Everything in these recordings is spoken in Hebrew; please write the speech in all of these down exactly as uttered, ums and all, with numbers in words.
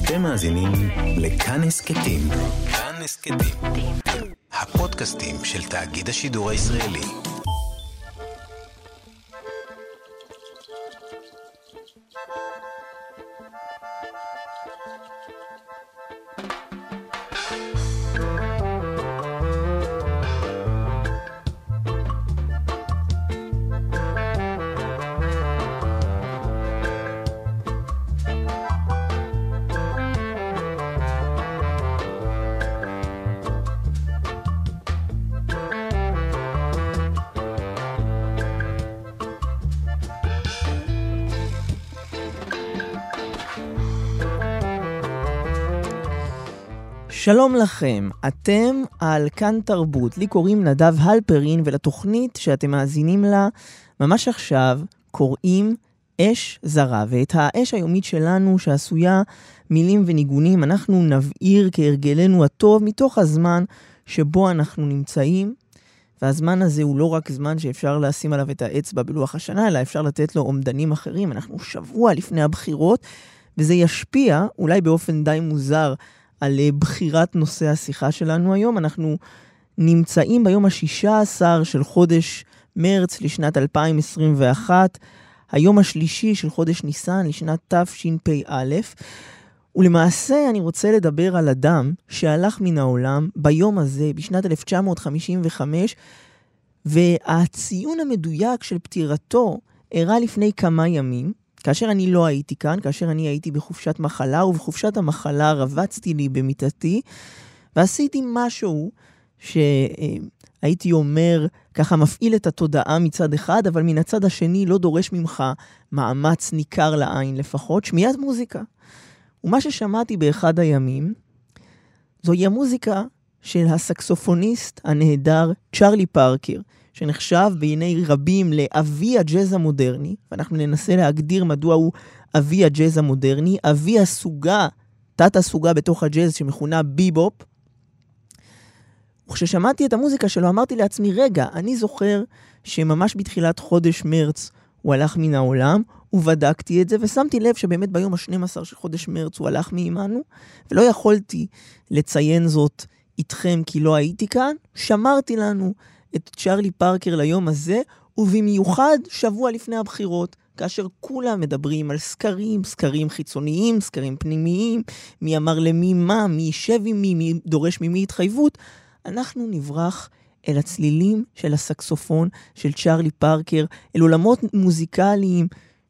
אתם מאזינים לכאן הסקטים. כאן הסקטים. הפודקאסטים של תאגיד השידור הישראלי. שלום לכם, אתם על כאן תרבות, לי קוראים נדב הלפרין, ולתוכנית שאתם מאזינים לה ממש עכשיו קוראים אש זרה, ואת האש היומית שלנו שעשויה מילים וניגונים אנחנו נבעיר כהרגלנו הטוב מתוך הזמן שבו אנחנו נמצאים, והזמן הזה הוא לא רק זמן שאפשר לשים עליו את האצבע בלוח השנה, אלא אפשר לתת לו עומדנים אחרים. אנחנו שבוע לפני הבחירות, וזה ישפיע אולי באופן די מוזר על בחירת נושא השיחה שלנו היום. אנחנו נמצאים ביום השישה עשר של חודש מרץ לשנת אלפיים עשרים ואחת, היום השלישי של חודש ניסן לשנת תשפ"א, ולמעשה אני רוצה לדבר על אדם שהלך מן העולם ביום הזה בשנת אלף תשע מאות חמישים וחמש, והציון המדויק של פטירתו אירע לפני כמה ימים, כאשר אני לא הייתי כאן, כאשר אני הייתי בחופשת מחלה, ובחופשת המחלה רבצתי לי במיטתי, ועשיתי משהו שהייתי אומר, ככה מפעיל את התודעה מצד אחד, אבל מן הצד השני לא דורש ממך מאמץ ניכר לעין לפחות, שמיעת מוזיקה. ומה ששמעתי באחד הימים, זוהי המוזיקה של הסקסופוניסט הנהדר צ'רלי פארקר, שנחשב בעיני רבים לאבי הג'אז המודרני, ואנחנו ננסה להגדיר מדוע הוא אבי הג'אז המודרני, אבי הסוגה, תת הסוגה בתוך הג'אז שמכונה ביבופ. וכששמעתי את המוזיקה שלו אמרתי לעצמי, רגע, אני זוכר שממש בתחילת חודש מרץ הוא הלך מן העולם, ובדקתי את זה, ושמתי לב שבאמת ביום ה-שנים עשר של חודש מרץ הוא הלך מעמנו, ולא יכולתי לציין זאת איתכם כי לא הייתי כאן. שמרתי לנו את צ'רלי פארקר ליום הזה, ובמיוחד שבוע לפני הבחירות, כאשר כולם מדברים על סקרים, סקרים חיצוניים, סקרים פנימיים, מי אמר למי מה, מי יישב עם מי, מי דורש ממי התחייבות, אנחנו נברח אל הצלילים של הסקסופון של צ'רלי פארקר, אל עולמות מוזיקליים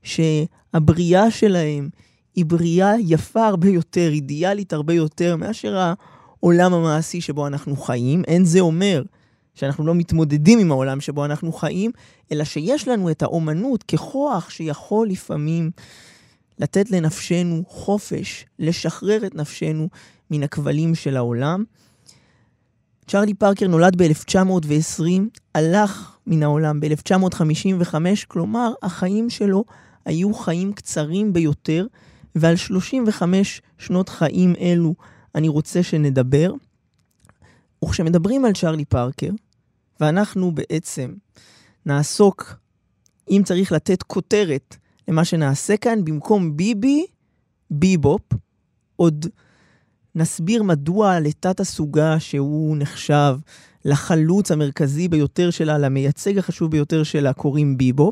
שהבריאה שלהם היא בריאה יפה הרבה יותר, אידיאלית הרבה יותר, מאשר העולם המעשי שבו אנחנו חיים. אין זה אומר שאנחנו לא מתמודדים עם העולם שבו אנחנו חיים, אלא שיש לנו את האומנות ככוח שיכול לפעמים לתת לנפשנו חופש, לשחרר את נפשנו מן הכבלים של העולם. צ'רלי פארקר נולד ב-אלף תשע מאות ועשרים, הלך מן העולם ב-אלף תשע מאות חמישים וחמש, כלומר החיים שלו היו חיים קצרים ביותר, ועל שלושים וחמש שנות חיים אלו אני רוצה שנדבר. וכשמדברים על צ'רלי פארקר, ואנחנו בעצם נעסוק, אם צריך לתת כותרת למה שנעשה כאן, במקום ביבי, ביבופ, עוד נסביר מדוע לתת הסוגה שהוא נחשב לחלוץ המרכזי ביותר שלה, למייצג החשוב ביותר שלה, קוראים ביבופ.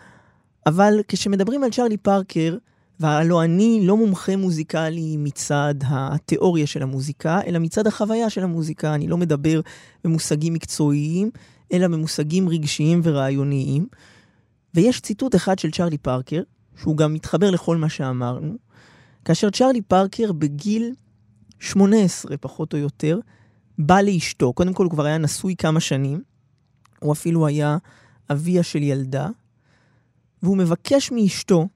אבל כשמדברים על צ'רלי פארקר, והלא אני לא מומחה מוזיקלי מצד התיאוריה של המוזיקה, אלא מצד החוויה של המוזיקה. אני לא מדבר במושגים מקצועיים, אלא במושגים רגשיים ורעיוניים. ויש ציטוט אחד של צ'רלי פארקר, שהוא גם מתחבר לכל מה שאמרנו, כאשר צ'רלי פארקר בגיל שמונה עשרה פחות או יותר, בא לאשתו. קודם כל הוא כבר היה נשוי כמה שנים, הוא אפילו היה אביה של ילדה, והוא מבקש מאשתו,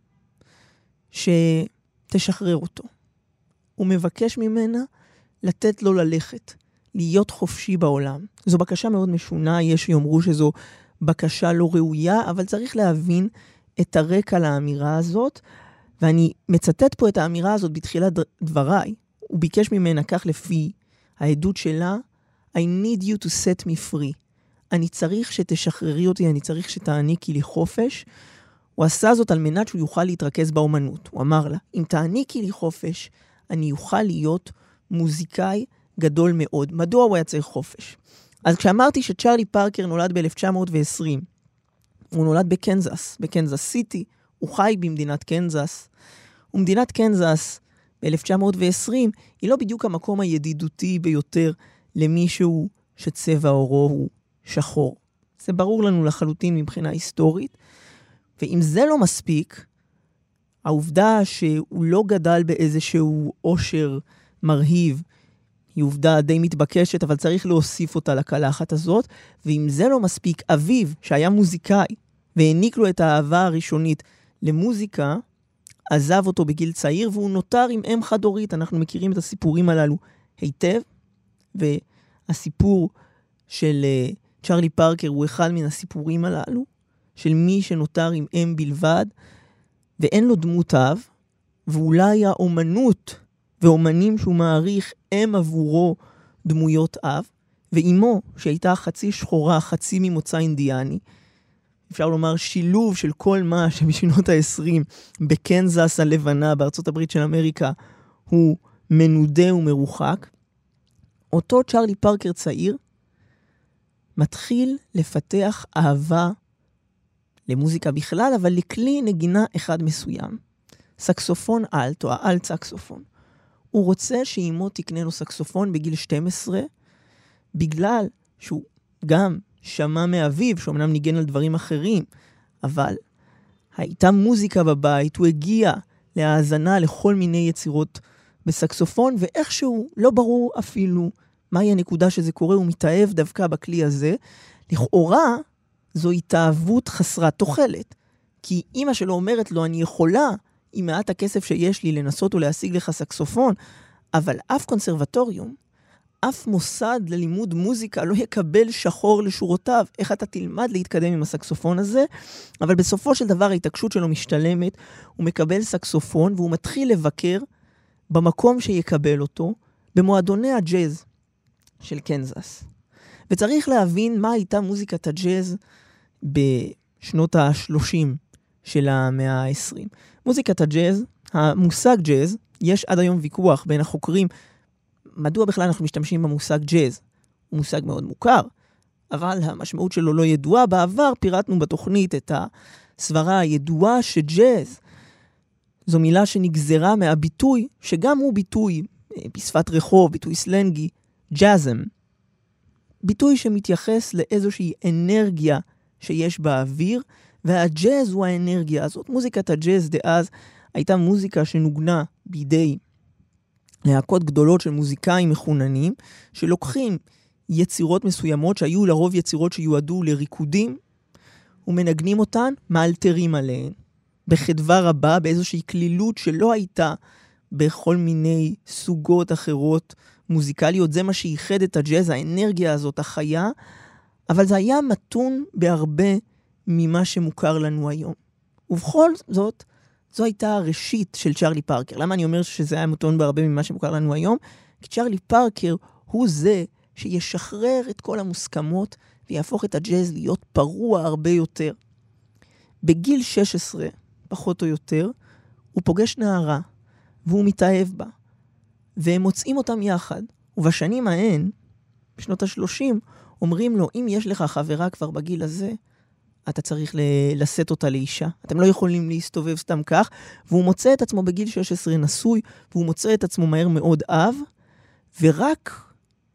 שתשחרר אותו. הוא מבקש ממנה לתת לו ללכת, להיות חופשי בעולם. זו בקשה מאוד משונה, יש שיאמרו שזו בקשה לא ראויה, אבל צריך להבין את הרקע לאמירה הזאת, ואני מצטט פה את האמירה הזאת בתחילת דבריי. הוא ביקש ממנה כך לפי העדות שלה, I need you to set me free. אני צריך שתשחררי אותי, אני צריך שתעניקי לי חופש. הוא עשה זאת על מנת שהוא יוכל להתרכז באומנות. הוא אמר לה, אם תעניקי לי חופש, אני אוכל להיות מוזיקאי גדול מאוד. מדוע הוא היה צריך חופש? אז כשאמרתי שצ'רלי פארקר נולד ב-אלף תשע מאות ועשרים, הוא נולד בקנזס, בקנזס סיטי, הוא חי במדינת קנזס, ומדינת קנזס ב-אלף תשע מאות ועשרים היא לא בדיוק המקום הידידותי ביותר למישהו שצבע עורו הוא שחור. זה ברור לנו לחלוטין מבחינה היסטורית, ואם זה לא מספיק, העובדה שהוא לא גדל באיזשהו עושר מרהיב, היא עובדה די מתבקשת, אבל צריך להוסיף אותה לקלחת הזאת, ואם זה לא מספיק, אביו, שהיה מוזיקאי, והעניק לו את האהבה הראשונית למוזיקה, עזב אותו בגיל צעיר, והוא נותר עם אם חד-הורית. אנחנו מכירים את הסיפורים הללו היטב, והסיפור של uh, צ'רלי פארקר הוא אחד מן הסיפורים הללו, של מי שנותר עם אם בלבד, ואין לו דמות אב, ואולי האומנות ואומנים שהוא מעריך הם עבורו דמויות אב, ואימו שהייתה חצי שחורה, חצי ממוצא אינדיאני, אפשר לומר שילוב של כל מה שבשנות ה-עשרים בקנזס הלבנה, בארצות הברית של אמריקה, הוא מנודה ומרוחק. אותו צ'רלי פארקר צעיר מתחיל לפתח אהבה למוזיקה בכלל, אבל לכלי נגינה אחד מסוים. סקסופון אלט, או האלט סקסופון. הוא רוצה שאימו תקנה לו סקסופון בגיל שתים עשרה, בגלל שהוא גם שמע מאביו, שאומנם ניגן על דברים אחרים, אבל הייתה מוזיקה בבית, הוא הגיע להאזנה לכל מיני יצירות בסקסופון, ואיכשהו לא ברור אפילו מהי הנקודה שזה קורה, הוא מתאהב דווקא בכלי הזה. לכאורה זו התאהבות חסרת תוחלת, כי אמא שלו אומרת לו, אני יכולה עם מעט הכסף שיש לי לנסות ולהשיג לך סקסופון, אבל אף קונסרבטוריום, אף מוסד ללימוד מוזיקה לא יקבל שחור לשורותיו. איך אתה תלמד להתקדם עם הסקסופון הזה? אבל בסופו של דבר ההתעקשות שלו משתלמת, הוא מקבל סקסופון והוא מתחיל לבקר במקום שיקבל אותו, במועדוני הג'אז של קנזס. וצריך להבין מה הייתה מוזיקת הג'אז בשנות ה-שלושים של המאה ה-עשרים. מוזיקת הג'אז, המושג ג'אז, יש עד היום ויכוח בין החוקרים, מדוע בכלל אנחנו משתמשים במושג ג'אז? הוא מושג מאוד מוכר, אבל המשמעות שלו לא ידועה. בעבר פירטנו בתוכנית את הסברה הידועה שג'אז זו מילה שנגזרה מהביטוי, שגם הוא ביטוי בשפת רחוב, ביטוי סלנגי, ג'אזם. ביטוי שמתייחס לאיזושהי אנרגיה שיש באוויר, והג'אז הוא האנרגיה הזאת. מוזיקת הג'אז דאז הייתה מוזיקה שנוגנה בידי להקות גדולות של מוזיקאים מחוננים, שלוקחים יצירות מסוימות, שהיו לרוב יצירות שיועדו לריקודים, ומנגנים אותן, מאלתרים עליהן, בחדווה רבה, באיזושהי כלילות שלא הייתה בכל מיני סוגות אחרות מוזיקליות. זה מה שייחד את הג'אז, האנרגיה הזאת, החיה, אבל זה היה מתון בהרבה ממה שמוכר לנו היום. ובכל זאת, זו הייתה הראשית של צ'רלי פארקר. למה אני אומר שזה היה מתון בהרבה ממה שמוכר לנו היום? כי צ'רלי פארקר הוא זה שישחרר את כל המוסכמות ויהפוך את הג'אז להיות פרוע הרבה יותר. בגיל שש עשרה, פחות או יותר, הוא פוגש נערה, והוא מתאהב בה, והם מוצאים אותם יחד, ובשנים ההן, בשנות ה-שלושים, אומרים לו, אם יש לך חברה כבר בגיל הזה, אתה צריך לשאת אותה לאישה. אתם לא יכולים להסתובב סתם כך, והוא מוצא את עצמו בגיל שש עשרה נשוי, והוא מוצא את עצמו מהר מאוד אב, ורק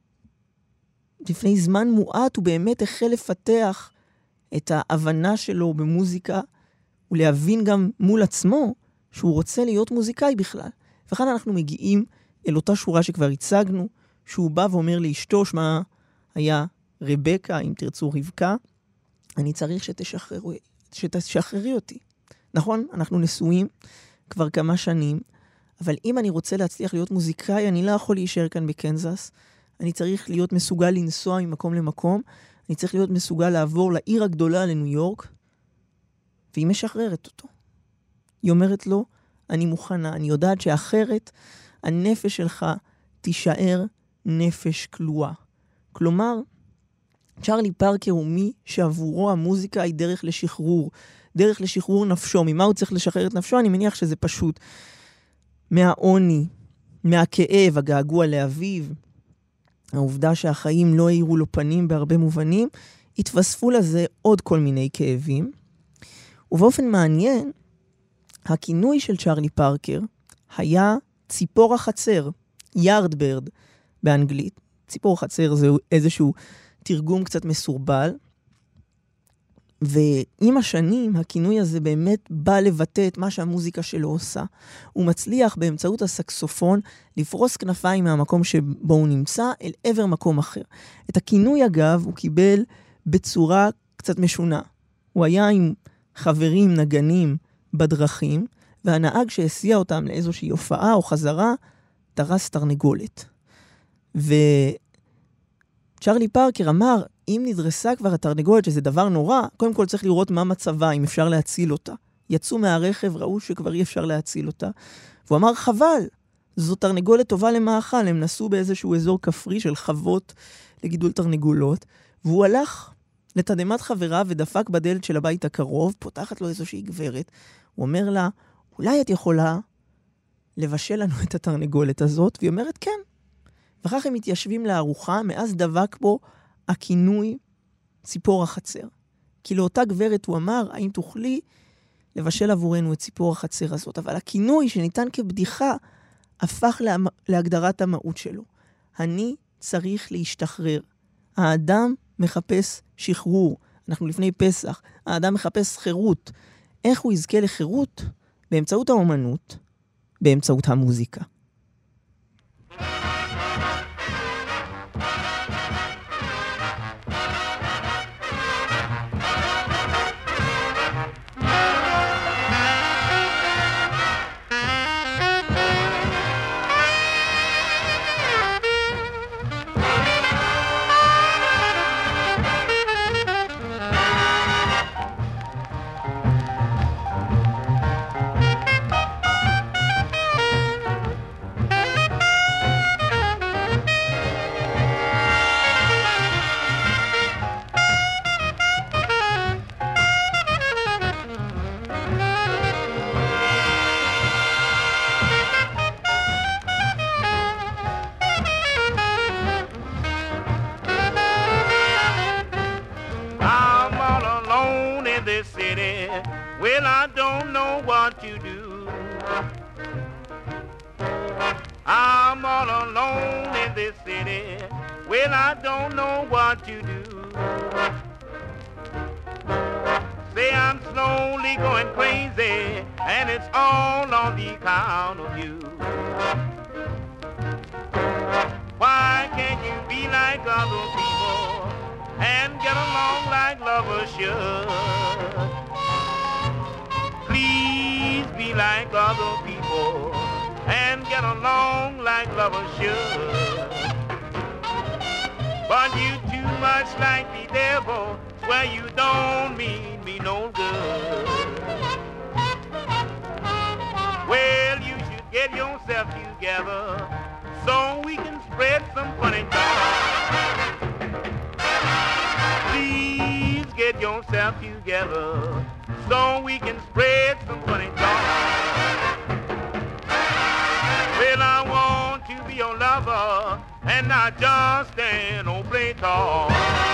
לפני זמן מועט הוא באמת החל לפתח את ההבנה שלו במוזיקה, ולהבין גם מול עצמו שהוא רוצה להיות מוזיקאי בכלל. וכאן אנחנו מגיעים אל אותה שורה שכבר הצגנו, שהוא בא ואומר לאשתו, שמה היה רבקה, אם תרצו רבקה, אני צריך שתשחררו, שתשחררי אותי. נכון? אנחנו נשואים כבר כמה שנים, אבל אם אני רוצה להצליח להיות מוזיקאי, אני לא יכול להישאר כאן בקנזס. אני צריך להיות מסוגל לנסוע ממקום למקום, אני צריך להיות מסוגל לעבור לעיר הגדולה לניו יורק, והיא משחררת אותו. היא אומרת לו, אני מוכנה, אני יודעת שאחרת הנפש שלך תישאר נפש כלואה. כלומר, צ'רלי פארקר הוא מי שעבורו המוזיקה היא דרך לשחרור, דרך לשחרור נפשו. ממה הוא צריך לשחרר את נפשו? אני מניח שזה פשוט מהעוני, מהכאב, הגעגוע לאביו, העובדה שהחיים לא העירו לו פנים בהרבה מובנים, התווספו לזה עוד כל מיני כאבים. ובאופן מעניין, הכינוי של צ'רלי פארקר היה ציפור החצר, יארדברד באנגלית. ציפור חצר זה איזשהו תרגום קצת מסורבל, ועם השנים הכינוי הזה באמת בא לבטא את מה שהמוזיקה שלו עושה. הוא מצליח באמצעות הסקסופון לפרוס כנפיים מהמקום שבו הוא נמצא אל עבר מקום אחר. את הכינוי אגב הוא קיבל בצורה קצת משונה. הוא היה עם חברים נגנים בדרכים, והנהג שהסיע אותם לאיזושהי הופעה או חזרה דרס תרנגולת. וצ'רלי פארקר אמר, אם נדרסה כבר התרנגולת, שזה דבר נורא, קודם כל צריך לראות מה מצבה, אם אפשר להציל אותה. יצאו מהרכב, ראו שכבר אי אפשר להציל אותה. והוא אמר, חבל, זו תרנגולת טובה למאכל. הם נסעו באיזשהו אזור כפרי של חוות לגידול תרנגולות, והוא הלך לתדמת חברה ודפק בדלת של הבית הקרוב, פותחת לו איזושהי גברת. הוא אומר לה, אולי את יכולה לבשל לנו את התרנגולת הזאת? והיא אומרת, כן. וכך הם מתיישבים לארוחה, מאז דבק בו הכינוי ציפור החצר. כי לאותה גברת הוא אמר, האם תוכלי לבשל עבורנו את ציפור החצר הזאת? אבל הכינוי שניתן כבדיחה, הפך לה... להגדרת המהות שלו. אני צריך להשתחרר. האדם מחפש שחרור. אנחנו לפני פסח. האדם מחפש חירות. איך הוא יזכה לחירות? באמצעות האומנות, באמצעות המוזיקה. Well, I don't know what to do. I'm all alone in this city. Well, I don't know what to do. Say I'm slowly going crazy, and it's all on the account of you. Why can't you be like other people and get along like lovers should? Please be like other people and get along like lovers should. But you too much like the devil, swear you don't mean me no good. Well, you should get yourself together so we can spread some funny talk. Please get yourself together so we can spread some funny talk. Well, I want to be your lover and not just an old play talk.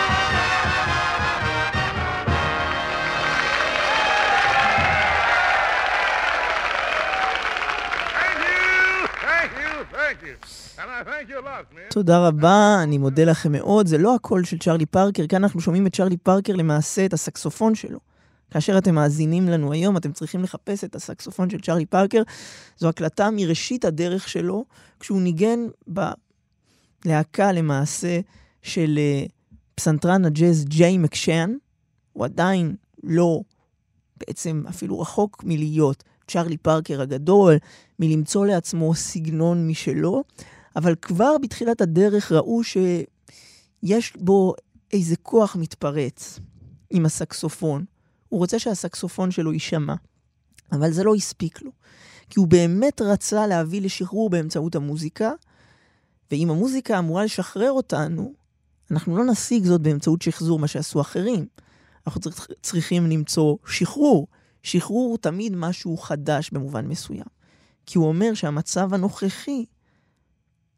Thank you, thank you, thank you. And I thank you a lot, man. תודה רבה, אני מודה לכם מאוד. זה לא הקול של צ'רלי פארקר, כאן אנחנו שומעים את צ'רלי פארקר למעשה את הסקסופון שלו. כאשר אתם מאזינים לנו היום, אתם צריכים לחפש את הסקסופון של צ'רלי פארקר. זו הקלטה מראשית הדרך שלו, כשהוא ניגן בלהקה למעשה של פסנתרן הג'אז ג'יי מקשן. הוא עדיין לא, בעצם אפילו רחוק מלהיות צ'רלי פארקר הגדול, מלמצוא לעצמו סגנון משלו, אבל כבר בתחילת הדרך ראו שיש בו איזה כוח מתפרץ עם הסקסופון. הוא רוצה שהסקסופון שלו יישמע, אבל זה לא הספיק לו. כי הוא באמת רצה להביא לשחרור באמצעות המוזיקה, ואם המוזיקה אמורה לשחרר אותנו, אנחנו לא נשיג זאת באמצעות שחזור מה שעשו אחרים. אנחנו צריכים למצוא שחרור. שחרור הוא תמיד משהו חדש במובן מסוים. כי הוא אומר שהמצב הנוכחי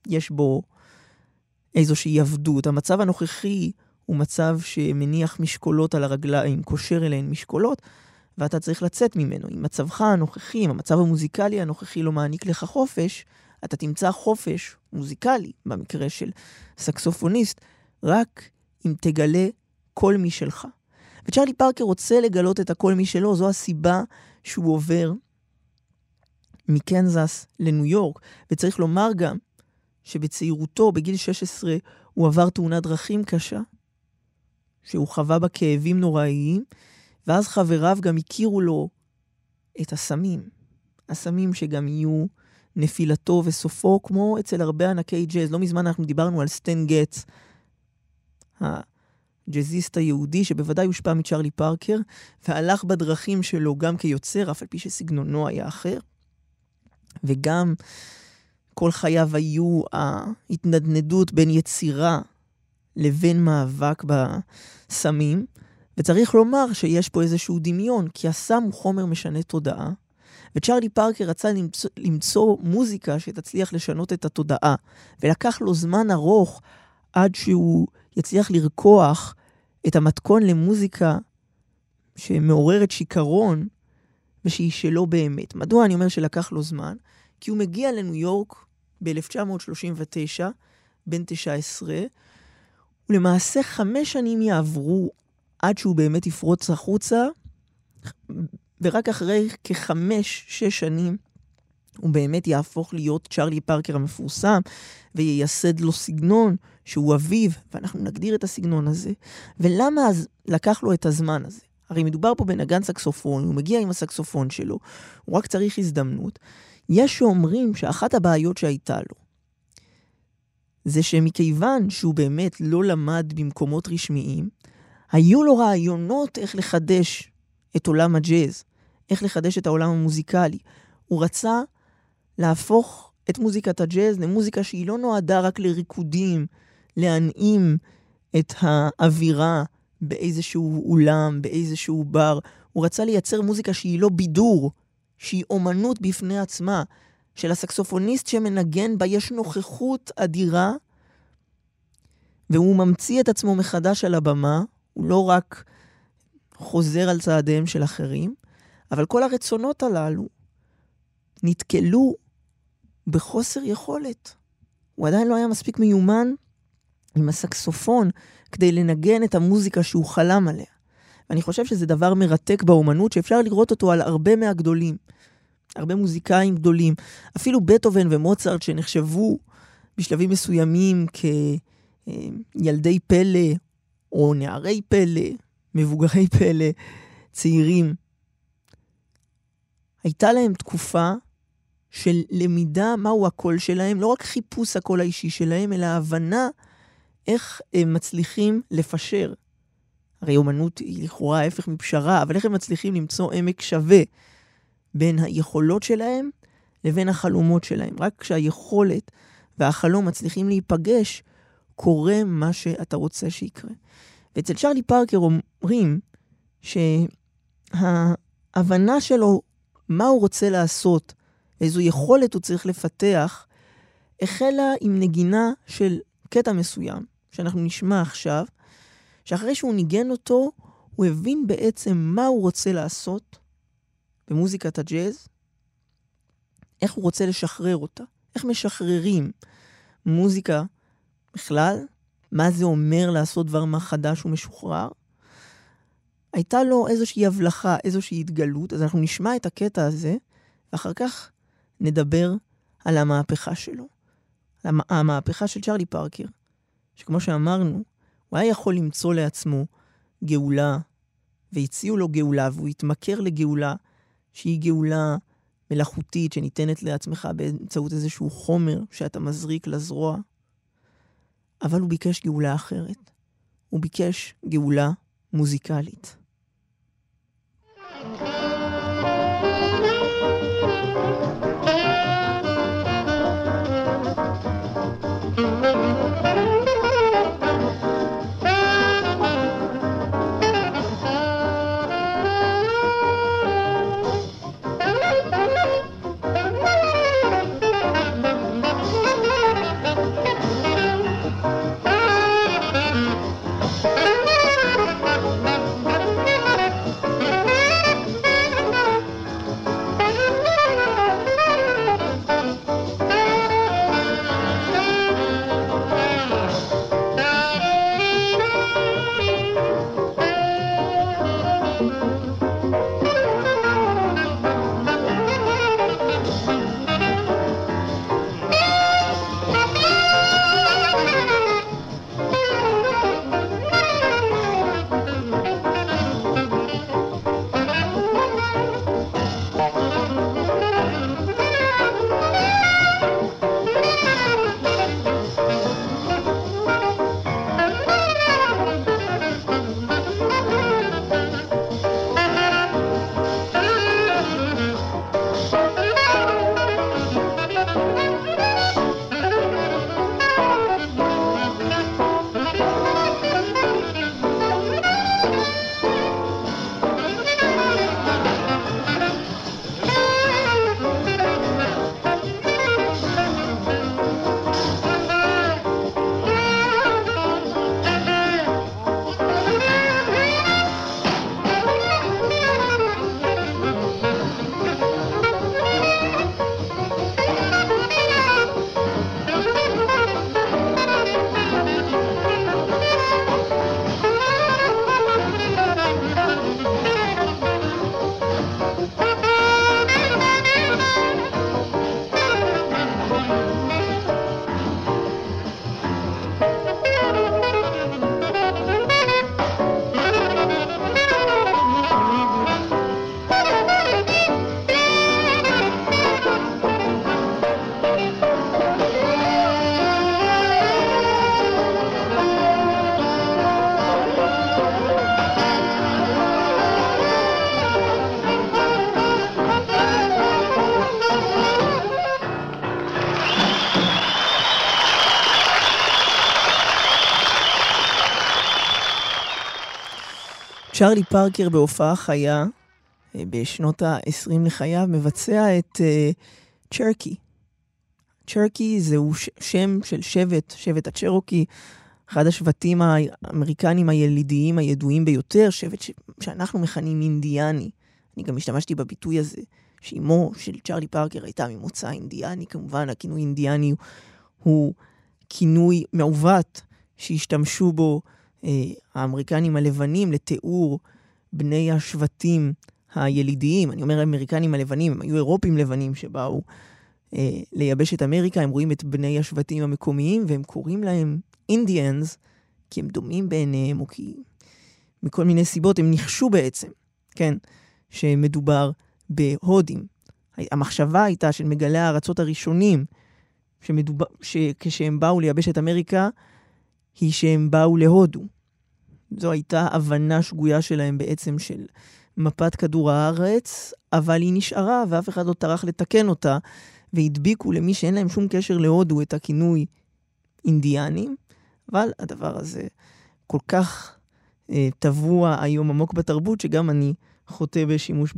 יש בו איזושהי עבדות. המצב הנוכחי הוא מצב שמניח משקולות על הרגליים, קושר אליהן משקולות, ואתה צריך לצאת ממנו. אם מצבך הנוכחי, אם המצב המוזיקלי הנוכחי לא מעניק לך חופש, אתה תמצא חופש מוזיקלי, במקרה של סקסופוניסט, רק אם תגלה כל מי שלך. וצ'רלי פארקר רוצה לגלות את הכל מי שלו, זו הסיבה שהוא עובר מקנזס לניו יורק. וצריך לומר גם שבצעירותו, בגיל שש עשרה, הוא עבר תאונת דרכים קשה, שהוא חווה בה כאבים נוראיים, ואז חבריו גם הכירו לו את הסמים. הסמים שגם יהיו נפילתו וסופו, כמו אצל הרבה ענקי ג'אז. לא מזמן אנחנו דיברנו על סטן גטס, הג'אזיסט היהודי, שבוודאי הושפע מצ'רלי פארקר, והלך בדרכים שלו גם כיוצר, אף על פי שסגנונו היה אחר. וגם כל חייו היו ההתנדנדות בין יצירה לבין מאבק בסמים, וצריך לומר שיש פה איזשהו דמיון, כי הסם הוא חומר משנה תודעה, וצ'רלי פארקר רצה למצוא, למצוא מוזיקה שתצליח לשנות את התודעה, ולקח לו זמן ארוך עד שהוא יצליח לרקוח את המתכון למוזיקה שמעוררת שיקרון, ושהיא שלו באמת. מדוע אני אומר שלקח לו זמן? כי הוא מגיע לניו יורק ב-אלף תשע מאות שלושים ותשע, בן תשע עשרה, ולמעשה חמש שנים יעברו עד שהוא באמת יפרוץ החוצה, ורק אחרי כחמש, שש שנים, הוא באמת יהפוך להיות צ'רלי פארקר המפורסם, וייסד לו סגנון שהוא אביו, ואנחנו נגדיר את הסגנון הזה. ולמה אז לקח לו את הזמן הזה? הרי מדובר פה בנגן סקסופון, הוא מגיע עם הסקסופון שלו, הוא רק צריך הזדמנות. יש שאומרים שאחת הבעיות שהייתה לו, זה שמכיוון שהוא באמת לא למד במקומות רשמיים, היו לו רעיונות איך לחדש את עולם הג'אז, איך לחדש את העולם המוזיקלי. הוא רצה להפוך את מוזיקת הג'אז למוזיקה שהיא לא נועדה רק לריקודים, להנעים את האווירה באיזשהו אולם, באיזשהו בר. הוא רצה לייצר מוזיקה שהיא לא בידור, שהיא אומנות בפני עצמה, של הסקסופוניסט שמנגן בה יש נוכחות אדירה, והוא ממציא את עצמו מחדש על הבמה, הוא לא רק חוזר על צעדיהם של אחרים, אבל כל הרצונות הללו נתקלו בחוסר יכולת. הוא עדיין לא היה מספיק מיומן עם הסקסופון כדי לנגן את המוזיקה שהוא חלם עליה. ואני חושב שזה דבר מרתק באומנות, שאפשר לראות אותו על הרבה מהגדולים, הרבה מוזיקאים גדולים, אפילו בטהובן ומוצרט שנחשבו בשלבים מסוימים כילדי פלא, או נערי פלא, מבוגרי פלא, צעירים. הייתה להם תקופה של למידה מהו הקול שלהם, לא רק חיפוש הקול האישי שלהם, אלא הבנה איך הם מצליחים לפשר. הרי אומנות היא לכאורה ההפך מפשרה, אבל איך הם מצליחים למצוא עמק שווה בין היכולות שלהם לבין החלומות שלהם. רק כשהיכולת והחלום מצליחים להיפגש, קורה מה שאתה רוצה שיקרה. ואצל צ'רלי פארקר אומרים שההבנה שלו, מה הוא רוצה לעשות, איזו יכולת הוא צריך לפתח, החלה עם נגינה של קטע מסוים, שאנחנו נשמע עכשיו, שאחרי שהוא ניגן אותו, הוא הבין בעצם מה הוא רוצה לעשות במוזיקת הג'אז, איך הוא רוצה לשחרר אותה, איך משחררים מוזיקה בכלל, מה זה אומר לעשות דבר מה חדש ומשוחרר. הייתה לו איזושהי הבלחה, איזושהי התגלות, אז אנחנו נשמע את הקטע הזה, ואחר כך נדבר על המהפכה שלו. המהפכה של צ'רלי פארקר, שכמו שאמרנו, הוא היה יכול למצוא לעצמו גאולה, והציעו לו גאולה, והוא התמכר לגאולה, שהיא גאולה מלאכותית, שניתנת לעצמך באמצעות איזשהו חומר שאתה מזריק לזרוע. אבל הוא ביקש גאולה אחרת. הוא ביקש גאולה מוזיקלית. צ'רלי פארקר בהופעה חיה, בשנות ה-עשרים לחייו, מבצע את צ'רקי. צ'רקי זהו שם של שבט, שבט הצ'רוקי, אחד השבטים האמריקנים הילידיים הידועים ביותר, שבט ש... שאנחנו מכנים אינדיאני. אני גם השתמשתי בביטוי הזה, שאימו של צ'רלי פארקר הייתה ממוצא אינדיאני, כמובן הכינוי אינדיאני הוא כינוי מעוות שהשתמשו בו אה, האמריקנים הלבנים לתיאור בני השבטים הילידיים. אני אומר האמריקנים הלבנים, הם היו אירופים לבנים שבאו אה, לייבש את אמריקה, הם רואים את בני השבטים המקומיים והם קוראים להם אינדיאנס, כי הם דומים בעיניהם או כי מכל מיני סיבות הם נחשו בעצם, כן, שמדובר בהודים. המחשבה הייתה של מגלי הארצות הראשונים, שמדובר, שכשהם באו לייבש את אמריקה, היא שהם באו להודו. זו הייתה הבנה שגויה שלהם בעצם של מפת כדור הארץ, אבל היא נשארה ואף אחד לא טרח לתקן אותה, והדביקו למי שאין להם שום קשר להודו את הכינוי אינדיאנים, אבל הדבר הזה כל כך אה, טבוע היום עמוק בתרבות, שגם אני חוטא בשימוש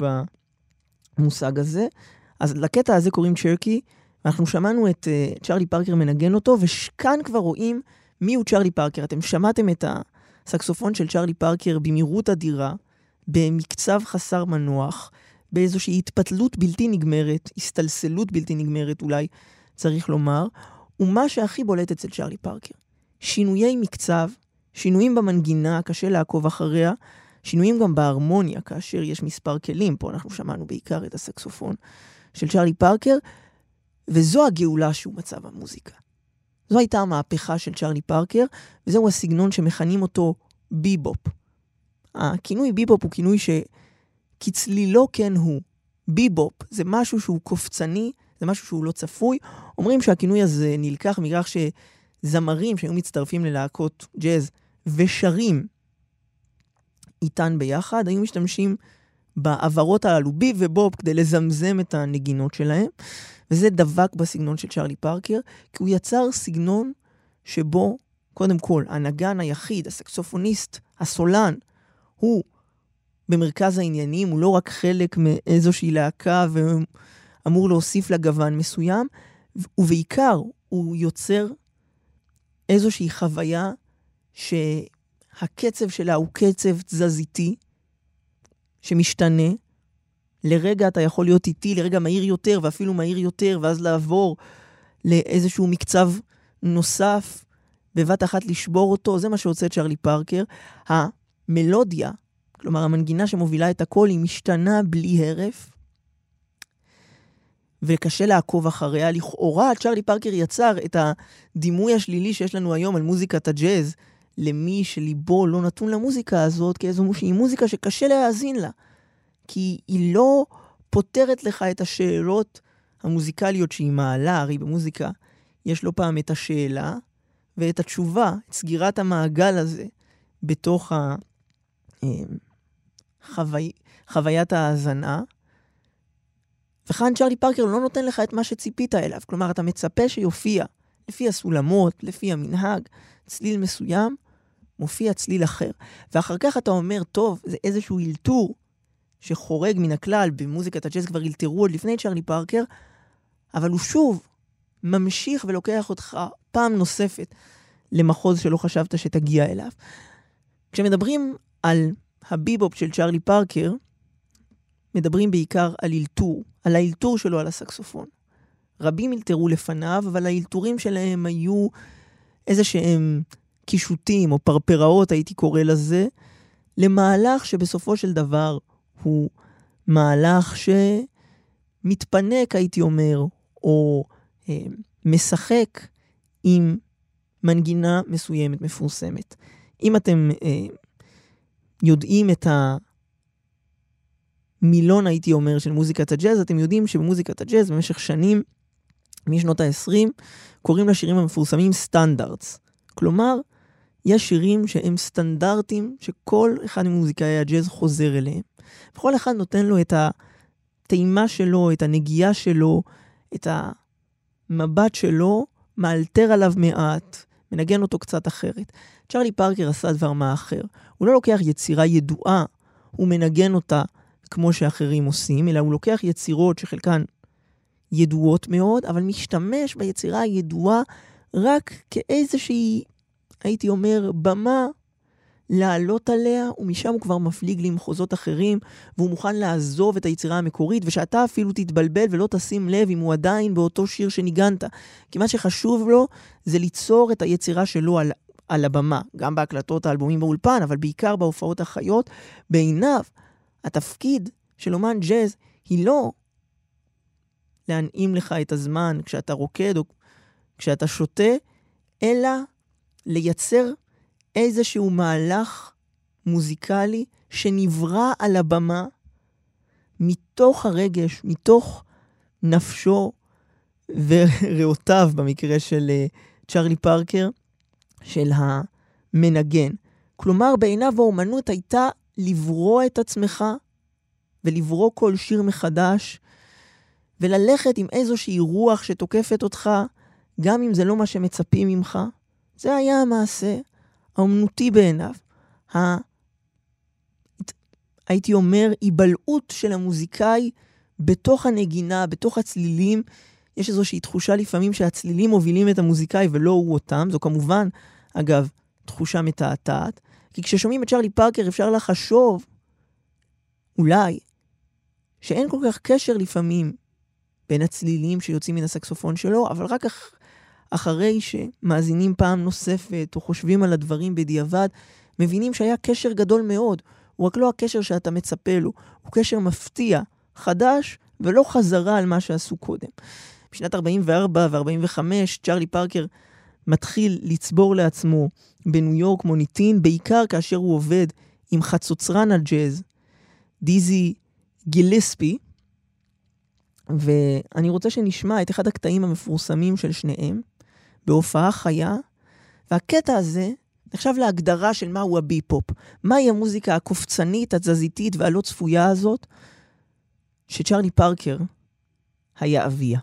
במושג הזה. אז לקטע הזה קוראים צ'רקי, אנחנו שמענו את אה, צ'רלי פארקר מנגן אותו, וכאן כבר רואים מי הוא צ'רלי פארקר. אתם שמעתם את הסקסופון של צ'רלי פארקר במהירות אדירה, במקצב חסר מנוח, באיזושהי התפתלות בלתי נגמרת, הסתלסלות בלתי נגמרת אולי צריך לומר, ומה שהכי בולט אצל צ'רלי פארקר. שינויי מקצב, שינויים במנגינה, קשה לעקוב אחריה, שינויים גם בהרמוניה, כאשר יש מספר כלים, פה אנחנו שמענו בעיקר את הסקסופון של צ'רלי פארקר, וזו הגאולה שהוא מצא במוזיקה. זו הייתה המהפכה של צ'רלי פארקר, וזהו הסגנון שמכנים אותו ביבופ. הכינוי ביבופ הוא כינוי שכצלילו כן הוא. ביבופ זה משהו שהוא קופצני, זה משהו שהוא לא צפוי. אומרים שהכינוי הזה נלקח מכך שזמרים שהיו מצטרפים ללהקות ג'אז ושרים איתן ביחד, היו משתמשים בעברות הללו, ביב ובופ, כדי לזמזם את הנגינות שלהם. וזה דבק בסגנון של צ'רלי פארקר, כי הוא יצר סגנון שבו, קודם כל, הנגן היחיד, הסקסופוניסט, הסולן, הוא במרכז העניינים, הוא לא רק חלק מאיזושהי להקה ואמור להוסיף לגוון מסוים, ובעיקר הוא יוצר איזושהי חוויה שהקצב שלה הוא קצב תזזיתי, שמשתנה. לרגע אתה יכול להיות איטי, לרגע מהיר יותר ואפילו מהיר יותר, ואז לעבור לאיזשהו מקצב נוסף, בבת אחת לשבור אותו. זה מה שעושה צ'רלי פארקר. המלודיה, כלומר המנגינה שמובילה את הכל, היא משתנה בלי הרף, וקשה לעקוב אחריה. לכאורה צ'רלי פארקר יצר את הדימוי השלילי שיש לנו היום על מוזיקת הג'אז, למי שליבו לא נתון למוזיקה הזאת, כאיזו שהיא מוזיקה שקשה להאזין לה, כי היא לא פותרת לך את השאלות המוזיקליות שהיא מעלה. הרי במוזיקה יש לא פעם את השאלה ואת התשובה, את סגירת המעגל הזה בתוך החווי... חוויית ההאזנה. וכאן צ'רלי פארקר לא נותן לך את מה שציפית אליו. כלומר, אתה מצפה שיופיע לפי הסולמות, לפי המנהג, צליל מסוים, מופיע צליל אחר. ואחר כך אתה אומר, טוב, זה איזשהו אילתור שחורג מן הכלל. במוזיקת הג'אז כבר אילתרו עוד לפני צ'רלי פארקר, אבל הוא שוב ממשיך ולוקח אותך פעם נוספת למחוז שלא חשבת שתגיע אליו. כשמדברים על הביבופ של צ'רלי פארקר, מדברים בעיקר על אילתור, על האילתור שלו על הסקסופון. רבים אילתרו לפניו, אבל האילתורים שלהם היו איזה שהם קישוטים או פרפראות, הייתי קורא לזה, למהלך שבסופו של דבר הוא מהלך שמתפנק, הייתי אומר, או אה, משחק עם מנגינה מסוימת, מפורסמת. אם אתם אה, יודעים את המילון, הייתי אומר, של מוזיקת הג'אז, אתם יודעים שבמוזיקת הג'אז במשך שנים, משנות ה-עשרים, קוראים לשירים המפורסמים סטנדרטס. כלומר, יש שירים שהם סטנדרטים שכל אחד ממוזיקאי הג'אז חוזר אליהם. וכל אחד נותן לו את הטעימה שלו, את הנגיעה שלו, את המבט שלו, מאלתר עליו מעט, מנגן אותו קצת אחרת. צ'רלי פארקר עשה דבר מה אחר. הוא לא לוקח יצירה ידועה, הוא מנגן אותה כמו שאחרים עושים, אלא הוא לוקח יצירות שחלקן ידועות מאוד, אבל משתמש ביצירה הידועה רק כאיזושהי, הייתי אומר, במה לעלות עליה, ומשם הוא כבר מפליג למחוזות אחרים, והוא מוכן לעזוב את היצירה המקורית, ושאתה אפילו תתבלבל ולא תשים לב אם הוא עדיין באותו שיר שניגנת. כי מה שחשוב לו זה ליצור את היצירה שלו על, על הבמה, גם בהקלטות האלבומים באולפן, אבל בעיקר בהופעות החיות. בעיניו, התפקיד של אומן ג'אז היא לא להנעים לך את הזמן כשאתה רוקד או כשאתה שותה, אלא לייצר איזשהו מהלך מוזיקלי שנברא על הבמה מתוך הרגש, מתוך נפשו וריאותיו, במקרה של צ'רלי פארקר, של המנגן. כלומר, בעיניו האומנות הייתה לברוא את עצמך ולברוא כל שיר מחדש, וללכת עם איזושהי רוח שתוקפת אותך, גם אם זה לא מה שמצפים ממך. זה היה המעשה האומנותי בעיניו. ה... הייתי אומר, היבלעות של המוזיקאי בתוך הנגינה, בתוך הצלילים. יש איזושהי תחושה לפעמים שהצלילים מובילים את המוזיקאי ולא הוא אותם. זו כמובן, אגב, תחושה מתעתעת. כי כששומעים את צ'רלי פארקר אפשר לחשוב, אולי, שאין כל כך קשר לפעמים בין הצלילים שיוצאים מן הסקסופון שלו, אבל רק אח... אחרי שמאזינים פעם נוספת או חושבים על הדברים בדיעבד, מבינים שהיה קשר גדול מאוד. הוא רק לא הקשר שאתה מצפה לו, הוא קשר מפתיע, חדש, ולא חזרה על מה שעשו קודם. בשנת ארבעים וארבע ו-ארבעים וחמש, צ'רלי פארקר מתחיל לצבור לעצמו בניו יורק מוניטין, בעיקר כאשר הוא עובד עם חצוצרן הג'אז, דיזי גיליספי, ואני רוצה שנשמע את אחד הקטעים המפורסמים של שניהם, בהופעה חיה, והקטע הזה נחשב להגדרה של מהו הבי-פופ. מהי המוזיקה הקופצנית, התזזיתית והלא צפויה הזאת, שצ'רלי פארקר היה אביה.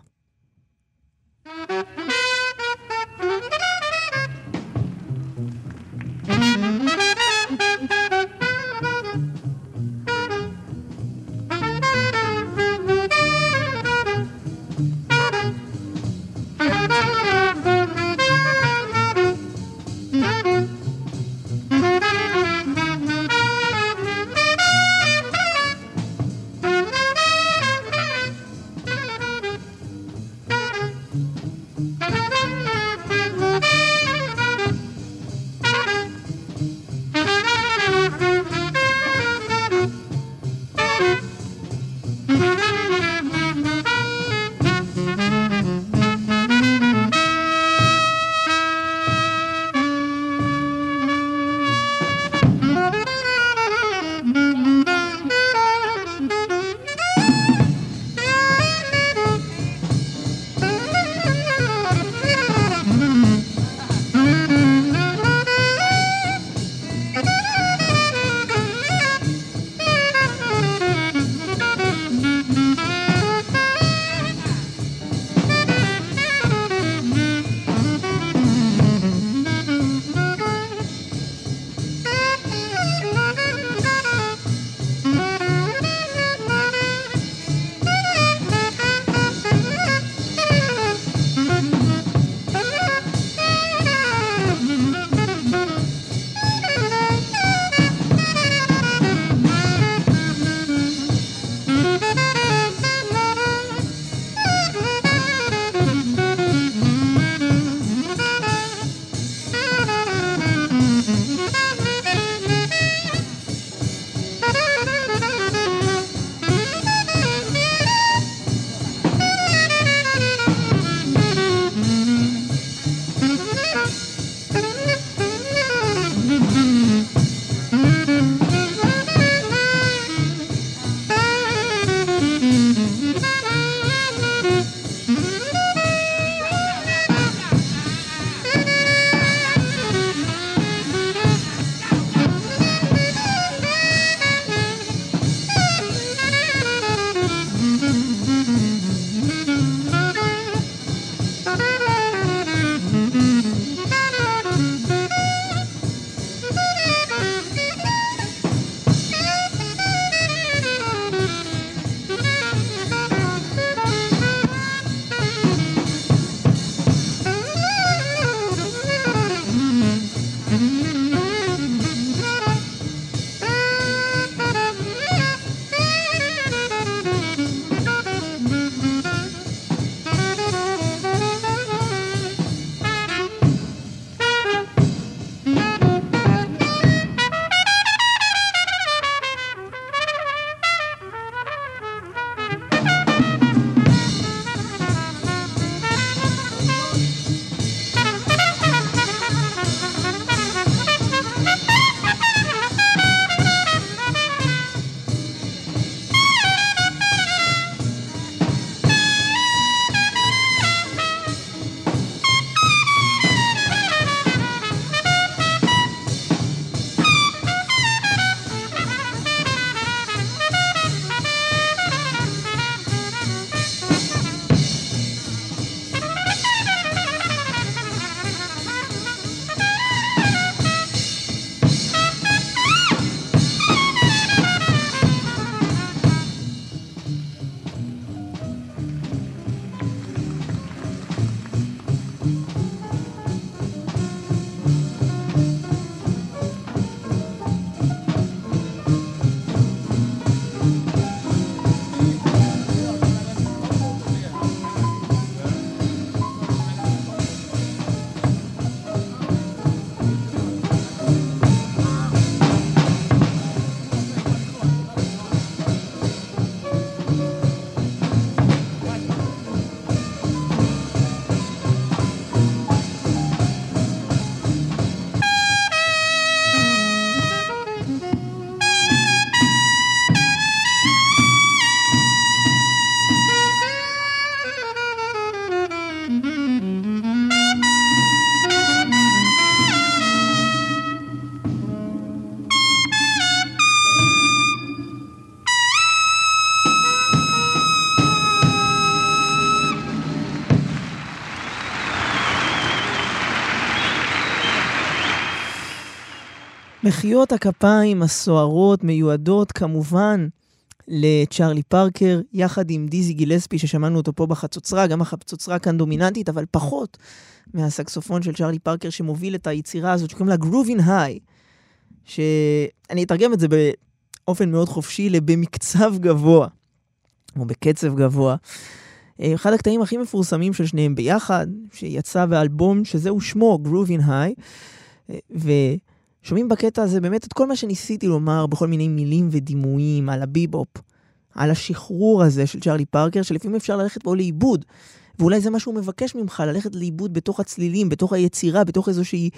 מחיאות הכפיים הסוערות מיועדות כמובן לצ'רלי פארקר, יחד עם דיזי גילספי ששמענו אותו פה בחצוצרה, גם החצוצרה כאן דומיננטית, אבל פחות מהסקסופון של צ'רלי פארקר שמוביל את היצירה הזאת, שקוראים לה Groovin' High, שאני אתרגם את זה באופן מאוד חופשי לבמקצב גבוה, או בקצב גבוה. אחד הקטעים הכי מפורסמים של שניהם ביחד, שיצא באלבום שזהו שמו, Groovin' High, ושומעים בקטע הזה באמת את כל מה שניסיתי לומר בכל מיני מילים ודימויים על הביבופ, על השחרור הזה של צ'רלי פארקר, שלפעמים אפשר ללכת בו לאיבוד, ואולי זה מה שהוא מבקש ממך, ללכת לאיבוד בתוך הצלילים, בתוך היצירה, בתוך איזושהי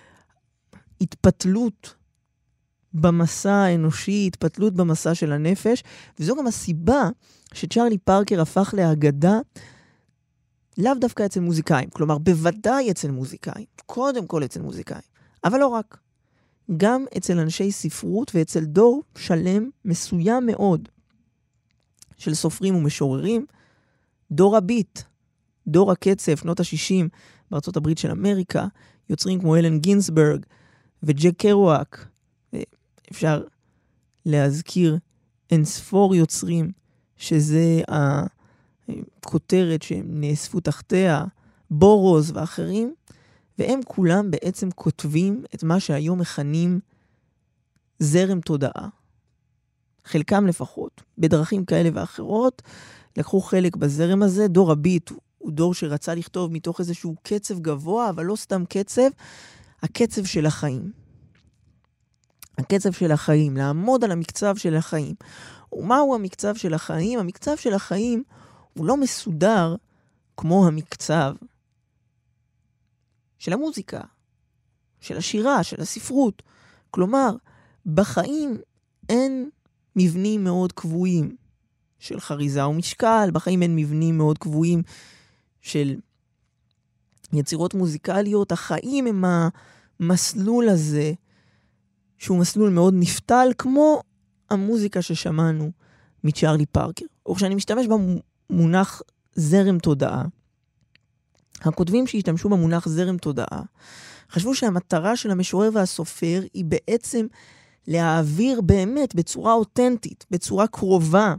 התפתלות במסע האנושי, התפתלות במסע של הנפש, וזו גם הסיבה שצ'רלי פארקר הפך להגדה לאו דווקא אצל מוזיקאים, כלומר בוודאי אצל מוזיקאים, קודם כל אצל מוזיקאים, אבל לא רק, גם אצל אנשי ספרות ואצל דור שלם מסוים מאוד של סופרים ומשוררים, דור הביט, דור הקצב, שנות ה-שישים בארצות הברית של אמריקה, יוצרים כמו אלן גינסברג וג'ק קרואק, אפשר להזכיר אין ספור יוצרים שזה הכותרת שהם נאספו תחתיה, בורוז ואחרים, והם כולם בעצם כותבים את מה שהיום מכנים זרם תודעה. חלקם לפחות, בדרכים כאלה ואחרות, לקחו חלק בזרם הזה. דור הביט הוא דור שרצה לכתוב מתוך איזשהו קצב גבוה, אבל לא סתם קצב, הקצב של החיים. הקצב של החיים, לעמוד על המקצב של החיים. ומהו המקצב של החיים? המקצב של החיים הוא לא מסודר כמו המקצב של המוזיקה, של השירה, של הספרות. כלומר, בחיים אין מבנים מאוד קבועים של חריזה ומשקל, בחיים אין מבנים מאוד קבועים של יצירות מוזיקליות. החיים הם המסלול הזה, שהוא מסלול מאוד נפתל, כמו המוזיקה ששמענו מצ'רלי פארקר. וכשאני משתמש במונח זרם תודעה, הכותבים שהשתמשו במונח זרם תודעה, חשבו שהמטרה של המשורר והסופר היא בעצם להעביר באמת בצורה אותנטית, בצורה קרובה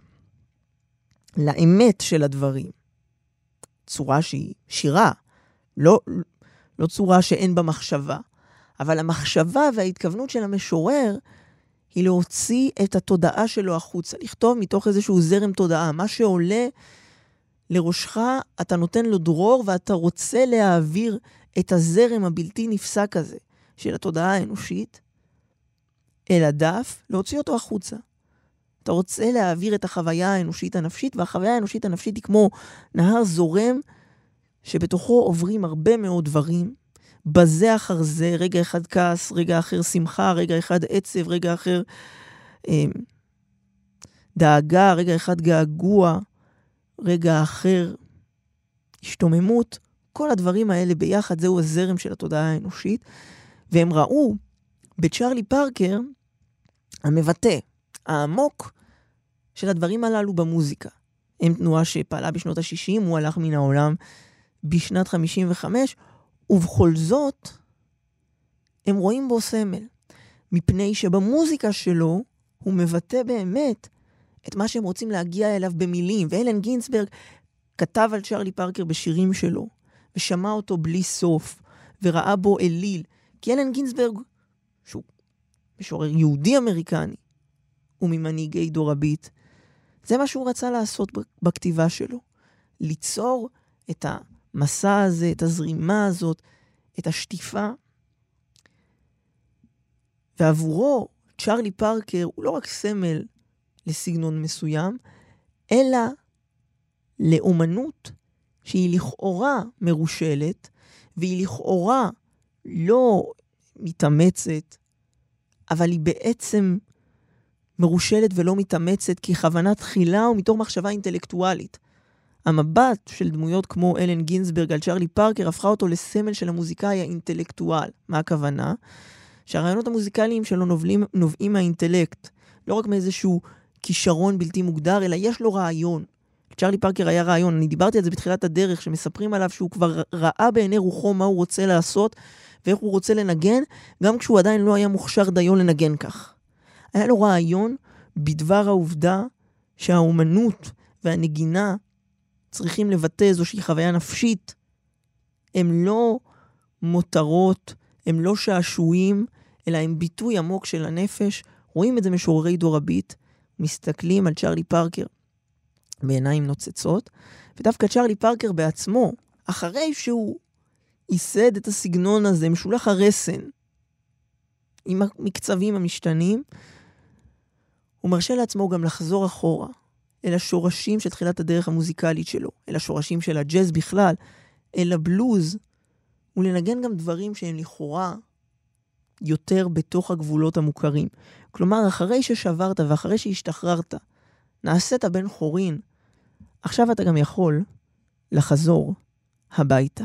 לאמת של הדברים. צורה שהיא שירה, לא, לא צורה שאין בה מחשבה. אבל המחשבה וההתכוונות של המשורר היא להוציא את התודעה שלו החוצה, לכתוב מתוך איזשהו זרם תודעה. מה שעולה לראשך, אתה נותן לו דרור, ואתה רוצה להעביר את הזרם הבלתי נפסק הזה של התודעה האנושית אל הדף, להוציא אותו החוצה. אתה רוצה להעביר את החוויה האנושית הנפשית, והחוויה האנושית הנפשית היא כמו נהר זורם, שבתוכו עוברים הרבה מאוד דברים, בזה אחר זה, רגע אחד כעס, רגע אחר שמחה, רגע אחד עצב, רגע אחר אה, דאגה, רגע אחד געגוע, רגע אחר השתוממות. כל הדברים האלה ביחד, זהו הזרם של התודעה האנושית, והם ראו בצ'רלי פארקר המבטא, העמוק של הדברים הללו במוזיקה. הם תנועה שפעלה בשנות ה-שישים, הוא הלך מן העולם בשנת חמישים וחמש, ובכל זאת, הם רואים בו סמל, מפני שבמוזיקה שלו, הוא מבטא באמת את מה שהם רוצים להגיע אליו במילים. ואלן גינסברג כתב על צ'רלי פארקר בשירים שלו, ושמע אותו בלי סוף, וראה בו אליל. כי אלן גינסברג, שהוא משורר יהודי אמריקני, וממנהיגי דור הביט, זה מה שהוא רצה לעשות בכתיבה שלו. ליצור את ה... מסע הזה, את הזרימה הזאת, את השטיפה. ועבורו, צ'רלי פארקר הוא לא רק סמל לסגנון מסוים, אלא לאומנות שהיא לכאורה מרושלת, והיא לכאורה לא מתאמצת, אבל היא בעצם מרושלת ולא מתאמצת ככוונת תחילה ומתוך מחשבה אינטלקטואלית. המבט של דמויות כמו אלן גינסברג על צ'רלי פארקר הפכה אותו לסמל של המוזיקאי האינטלקטואל. מה הכוונה? שהרעיונות המוזיקליים שלו נובלים, נובעים מהאינטלקט. לא רק מאיזשהו כישרון בלתי מוגדר, אלא יש לו רעיון. צ'רלי פארקר היה רעיון. אני דיברתי על זה בתחילת הדרך, שמספרים עליו שהוא כבר ראה בעיני רוחו מה הוא רוצה לעשות, ואיך הוא רוצה לנגן, גם כשהוא עדיין לא היה מוכשר דיו לנגן כך. היה לו רעיון בדבר העובדה שהאומנות והנגינה צריכים לבטא איזושהי חוויה נפשית. הם לא מותרות, הם לא שעשועים, אלא הם ביטוי עמוק של הנפש. רואים את זה משוררי דור הביט, מסתכלים על צ'רלי פארקר בעיניים נוצצות, ודווקא צ'רלי פארקר בעצמו, אחרי שהוא ייסד את הסגנון הזה, משולח הרסן, עם המקצבים המשתנים, הוא מרשה לעצמו גם לחזור אחורה, אל השורשים של תחילת הדרך המוזיקלית שלו, אל השורשים של הג'אז בכלל, אל הבלוז, ולנגן גם דברים שהם לכאורה יותר בתוך הגבולות המוכרים. כלומר, אחרי ששברת ואחרי שהשתחררת, נעשית בן חורין, עכשיו אתה גם יכול לחזור הביתה.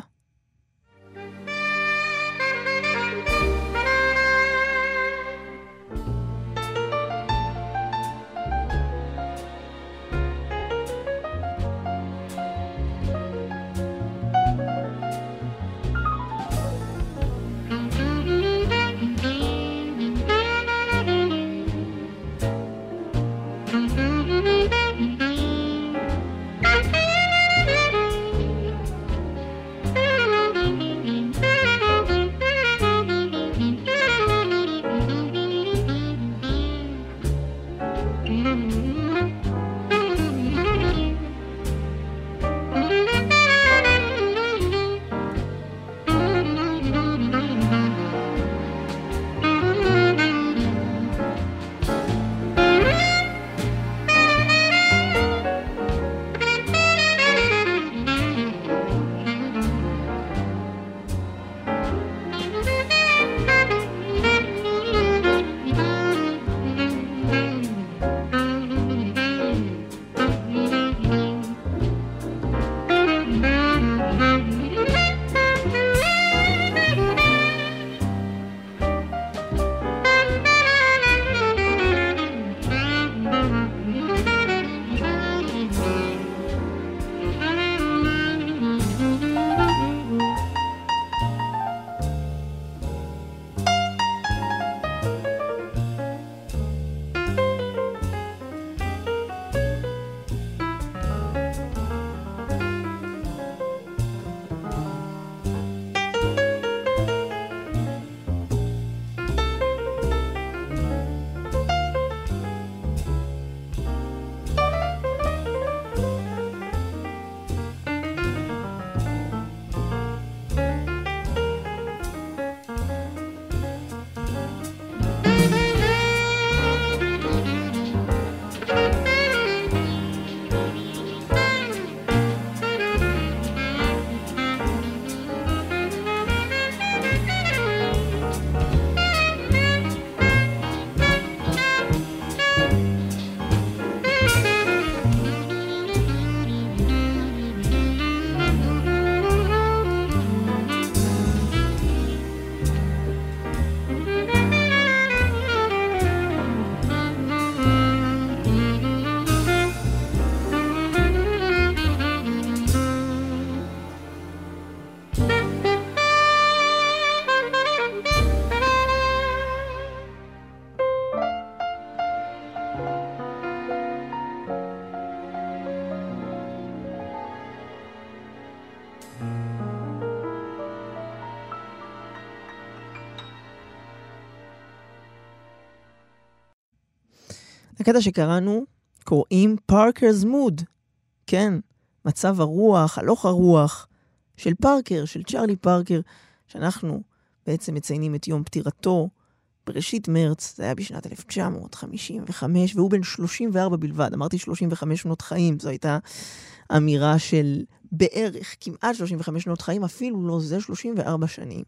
הקטע שקראנו קוראים פארקר's mood. כן, מצב הרוח, הלוך הרוח של פארקר, של צ'רלי פארקר, שאנחנו בעצם מציינים את יום פטירתו בראשית מרץ, זה היה בשנת אלף תשע מאות חמישים וחמש, והוא בן שלושים וארבע בלבד. אמרתי שלושים וחמש שנות חיים, זו הייתה אמירה של בערך, כמעט שלושים וחמש שנות חיים, אפילו לא זה, שלושים וארבע שנים.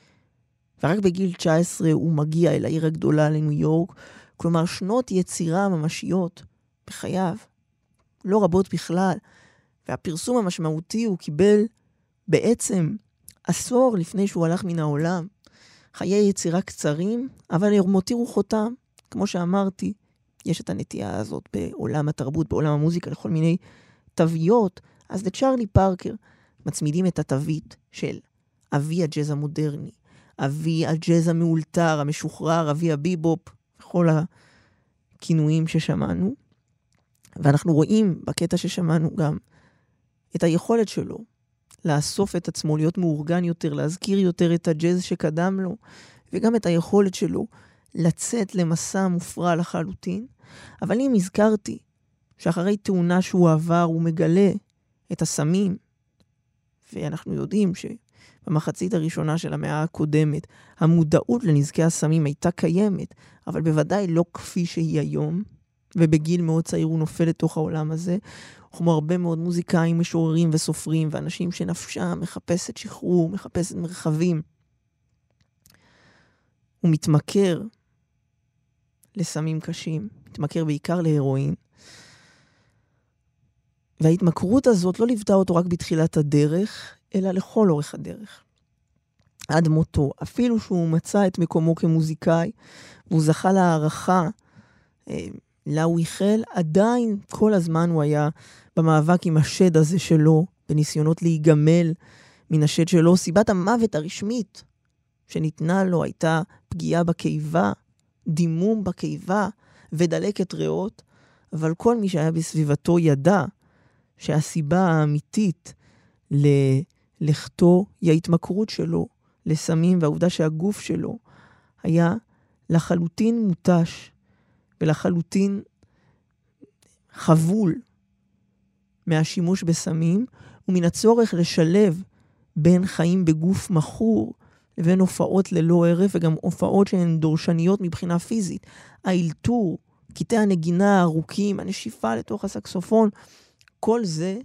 ורק בגיל תשע עשרה הוא מגיע אל העיר הגדולה לניו יורק, כלומר שנות יצירה ממשיות בחייו, לא רבות בכלל, והפרסום המשמעותי הוא קיבל בעצם עשור לפני שהוא הלך מן העולם. חיי יצירה קצרים, אבל הם מותירו חותם. כמו שאמרתי, יש את הנטייה הזאת בעולם התרבות, בעולם המוזיקה, לכל מיני תוויות. אז לצ'רלי פארקר מצמידים את התווית של אבי הג'אז המודרני, אבי הג'אז המאולתר, המשוחרר, אבי הביבופ, כל הכינויים ששמענו. ואנחנו רואים בקטע ששמענו גם את היכולת שלו לאסוף את עצמו, להיות מאורגן יותר, להזכיר יותר את הג'אז שקדם לו, וגם את היכולת שלו לצאת למסע מופרע לחלוטין. אבל אם הזכרתי שאחרי תאונה שהוא עבר הוא מגלה את הסמים, ואנחנו יודעים שבמחצית הראשונה של המאה הקודמת המודעות לנזקי הסמים הייתה קיימת, אבל בוודאי לא כפי שהיא היום, ובגיל מאוד צעיר הוא נופל לתוך העולם הזה, כמו הרבה מאוד מוזיקאים, משוררים וסופרים, ואנשים שנפשם מחפשת שחרור, מחפשת מרחבים. הוא מתמכר לסמים קשים, מתמכר בעיקר להירואין, וההתמכרות הזאת לא ליוותה אותו רק בתחילת הדרך, אלא לכל אורך הדרך. עד מותו, אפילו שהוא מצא את מקומו כמוזיקאי, והוא זכה להערכה, אה, לה הוא החל, עדיין כל הזמן הוא היה במאבק עם השד הזה שלו, בניסיונות להיגמל מן השד שלו. סיבת המוות הרשמית שניתנה לו הייתה פגיעה בקיבה, דימום בקיבה ודלקת ריאות, אבל כל מי שהיה בסביבתו ידע שהסיבה האמיתית ללכתו היא ההתמכרות שלו לסמים, והעובדה שהגוף שלו היה לחלוטין מוטש ולחלוטין חבול מהשימוש בסמים, ומן הצורך לשלב בין חיים בגוף מחור לבין הופעות ללא ערף, וגם הופעות שהן דורשניות מבחינה פיזית. האילתור, קטעי הנגינה הארוכים, הנשיפה לתוך הסקסופון, כל זה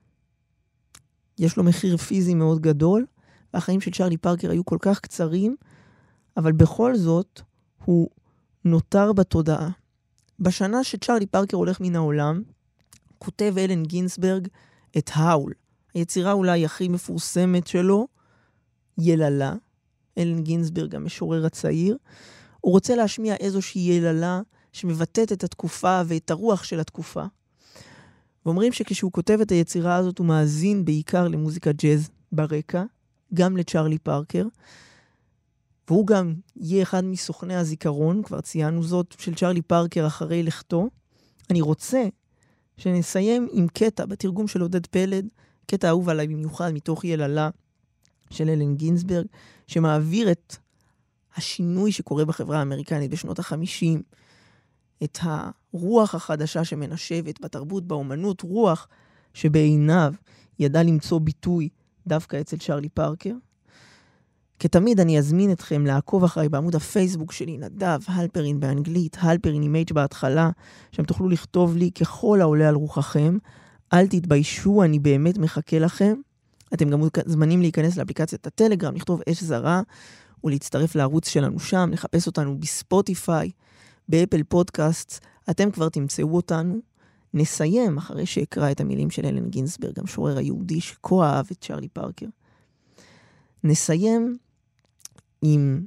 יש לו מחיר פיזי מאוד גדול, והחיים של צ'רלי פארקר היו כל כך קצרים, אבל בכל זאת הוא נותר בתודעה. בשנה שצ'רלי פארקר הולך מן העולם, כותב אלן גינסברג את האול. היצירה אולי הכי מפורסמת שלו, יללה. אלן גינסברג, המשורר הצעיר. הוא רוצה להשמיע איזושהי יללה שמבטאת את התקופה ואת הרוח של התקופה. ואומרים שכשהוא כותב את היצירה הזאת, הוא מאזין בעיקר למוזיקה ג'אז ברקע, גם לצ'רלי פארקר, והוא גם יהיה אחד מסוכני הזיכרון, כבר ציינו זאת, של צ'רלי פארקר אחרי לכתו. אני רוצה שנסיים עם קטע בתרגום של עודד פלד, קטע אהוב עליי במיוחד מתוך יללה של אלן גינסברג, שמעביר את השינוי שקורה בחברה האמריקנית בשנות החמישים, את הרוח החדשה שמנשבת בתרבות, באומנות, רוח שבעיניו ידע למצוא ביטוי דווקא אצל צ'רלי פארקר. כתמיד אני אזמין אתכם לעקוב אחריי בעמוד הפייסבוק שלי, נדב הלפרין באנגלית, הלפרין עם H בהתחלה, שם תוכלו לכתוב לי ככל העולה על רוחכם. אל תתביישו, אני באמת מחכה לכם. אתם גם זמנים להיכנס לאפליקציית הטלגרם, לכתוב אש זרה, ולהצטרף לערוץ שלנו שם, לחפש אותנו בספוטיפיי, באפל פודקאסט, אתם כבר תמצאו אותנו. נסיים אחרי שאקרא את המילים של אלן גינסברג, המשורר היהודי שכה אהב את צ'רלי פארקר. נסיים עם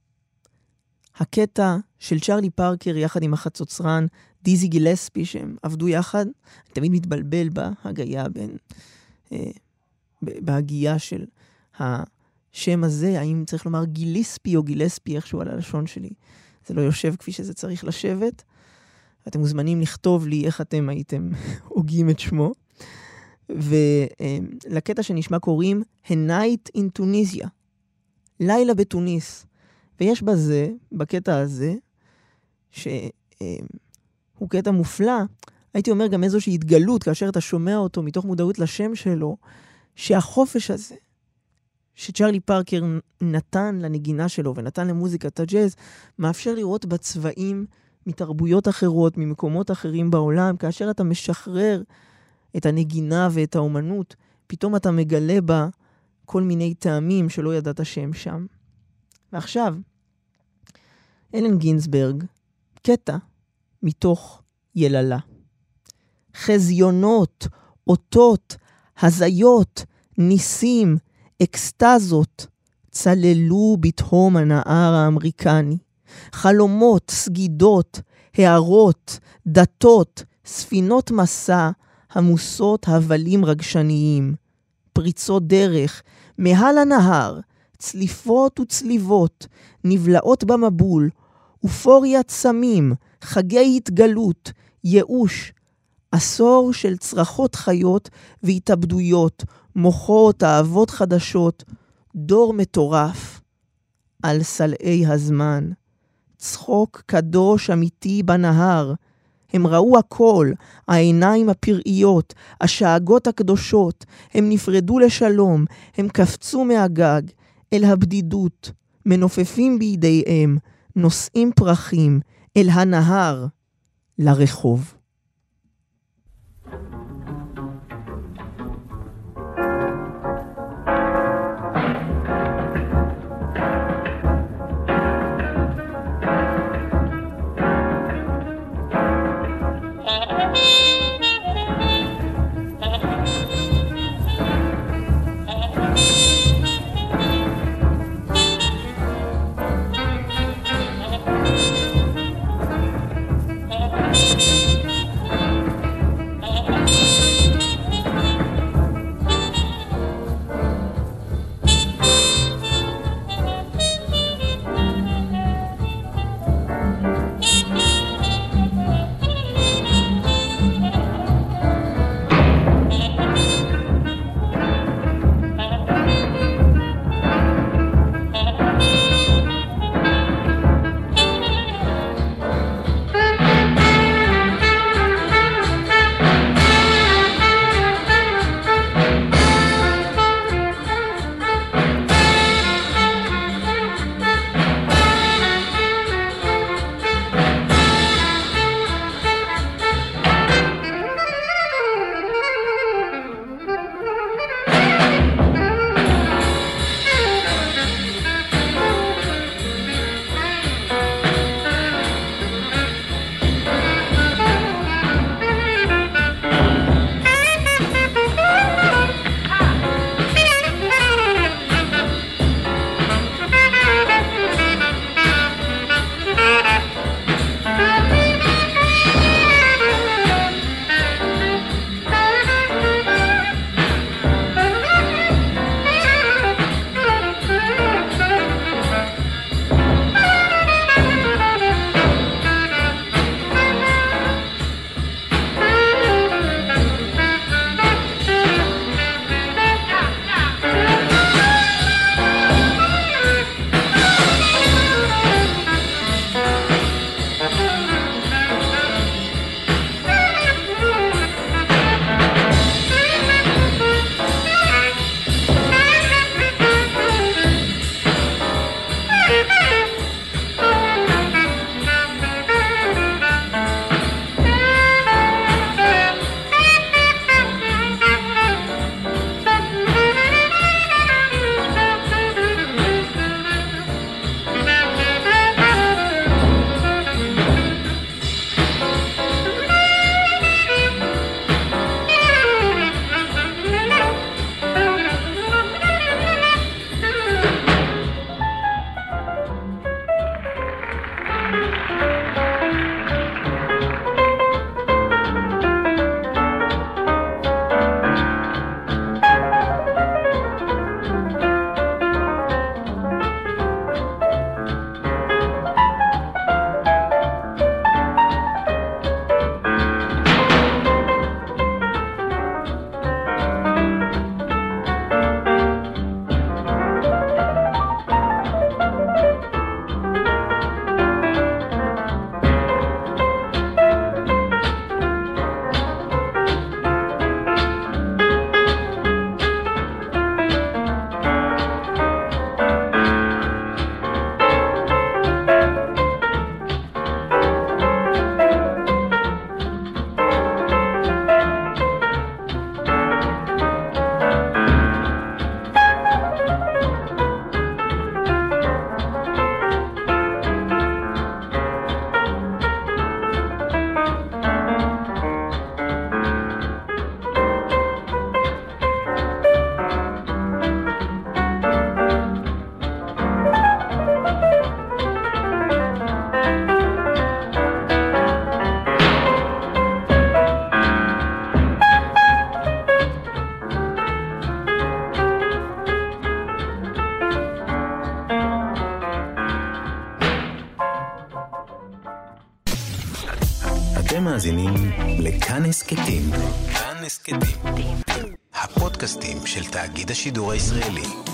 הקטע של צ'רלי פארקר יחד עם החצוצרן דיזי גילספי, שהם עבדו יחד. אני תמיד מתבלבל בהגייה בין, אה, בהגייה של השם הזה, האם צריך לומר גיליספי או גילספי, איכשהו על הלשון שלי. זה לא יושב כפי שזה צריך לשבת. אתם מוזמנים לכתוב לי איך אתם הייתם הוגים את שמו. ולקטע שנשמע קוראים A Night in Tunisia, לילה בתוניס. ויש בזה, בקטע הזה, שהוא קטע מופלא, הייתי אומר גם איזושהי התגלות, כאשר אתה שומע אותו מתוך מודעות לשם שלו, שהחופש הזה, שצ'רלי פארקר נתן לנגינה שלו ונתן למוזיקת הג'אז, מאפשר לראות בצבעים מתרבויות אחרות, ממקומות אחרים בעולם. כאשר אתה משחרר את הנגינה ואת האומנות, פתאום אתה מגלה בה כל מיני טעמים שלא ידעת שהם שם. ועכשיו, אלן גינסברג, קטע מתוך יללה. חזיונות, אותות, הזיות, ניסים, אקסטזות, צללו בתהום הנהר האמריקני. חלומות, סגידות, הערות, דתות, ספינות מסע, המוסות הבלים רגשניים. פריצות דרך, מעל הנהר, צליפות וצליבות, נבלעות במבול, אופוריית סמים, חגי התגלות, ייאוש, עשור של צרחות חיות והתאבדויות, מוחות, אהבות חדשות, דור מטורף על סלעי הזמן. צחוק קדוש אמיתי בנהר, הם ראו הכל, העיניים הפראיות, השאגות הקדושות, הם נפרדו לשלום, הם קפצו מהגג אל הבדידות, מנופפים בידיהם, נושאים פרחים אל הנהר, לרחוב. אתם מאזינים לכאן הסכתים. כאן הסכתים. הפודקאסטים של תאגיד השידור הישראלי.